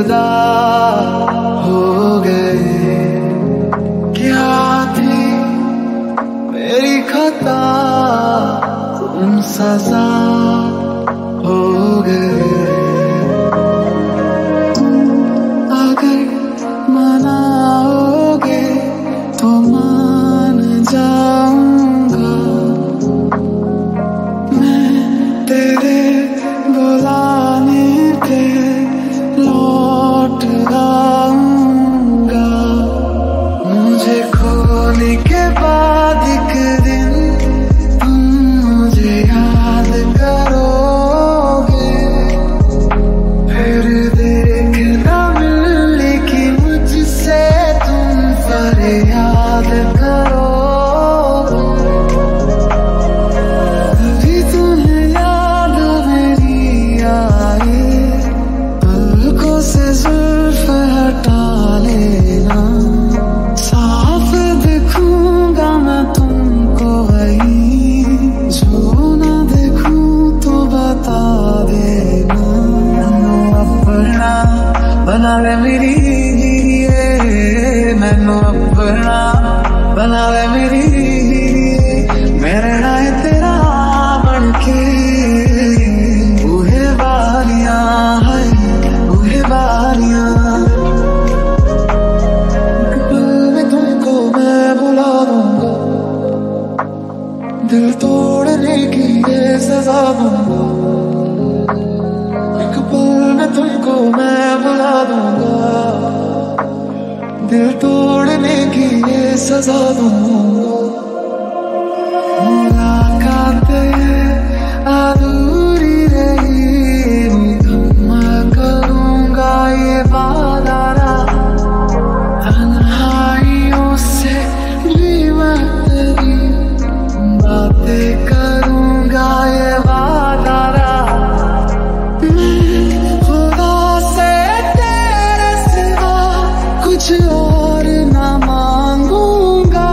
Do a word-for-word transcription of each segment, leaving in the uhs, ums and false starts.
जुदा हो गए। क्या थी मेरी खता, तुम सजा हो गए। अगर मनाओगे तो मान जाऊंगा, मैं तेरे बुलाने पे लौट आऊंगा। मुझे खोने के बाद एक दिन तुम मुझे याद करोगे, फिर देखना मिलने की मुझसे तुम फरियाद करोगे। अभी तुम्हें याद मेरी आए, पलकों से जुल्फ हटा लेना, साफ दिखूंगा मैं तुमको वही, जो ना देखूं तो बता देना। मैनू अपना बना ले मेरी, मैनू अपना बना ले मेरी, मेरे नाल तेरा बनके उहे बारियां है, उहे बारियां। एक पल में तुमको मैं बुला दूंगा, दिल तोड़ने की ये सजा दूंगा। एक पल में तुमको मैं बुला दूंगा, दिल तोड़ने की ये सजा दूंगा। मुलाकातें अधूरी रही, मैं करूंगा ये वादा, तन्हाइयों से भी मैं तेरी बातें करूंगा ये वादा। खुदा से तेरे सिवा कुछ और ना मांगूंगा,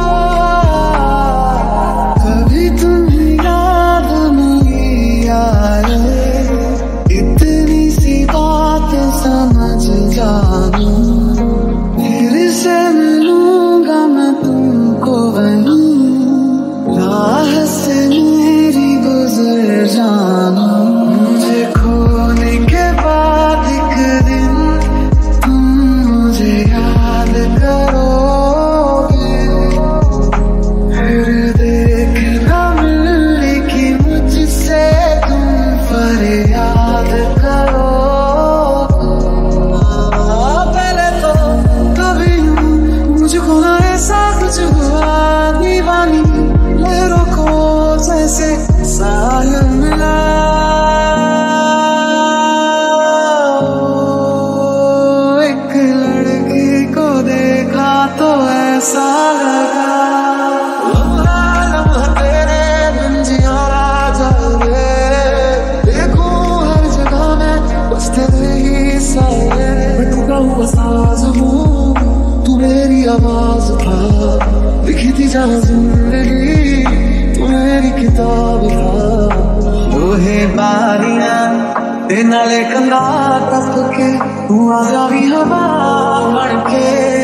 कभी तुम्हें याद नहीं आए, इतनी सी बात समझ जाना। फिर से मिलूंगा मैं तुमको वहीं, राह से मेरी गुजर जाना। मुझे खोने के बाद एक दिन तुम मुझे याद करोगे, फिर देखना मिलने की मुझसे तुम फरियाद करोगे। पहले तो कभी मुझको ना ऐसा कुछ हुआ, दीवानी लहरों को जैसे साहिल मिला। एक लड़की को देखा तो ऐसा लगा, लम्हा लम्हा तेरे बिन जियारा जाए। देखूं हर जगह में बस तेरे ही साए, मैं टूटा हुआ साज हूँ, तू मेरी आवाज था, लिखी थी जहाँ जिंदगी तू मेरी किताब था। लोहे बारियां ते नाले कंधा टप के तू आ जावी हवा बन के,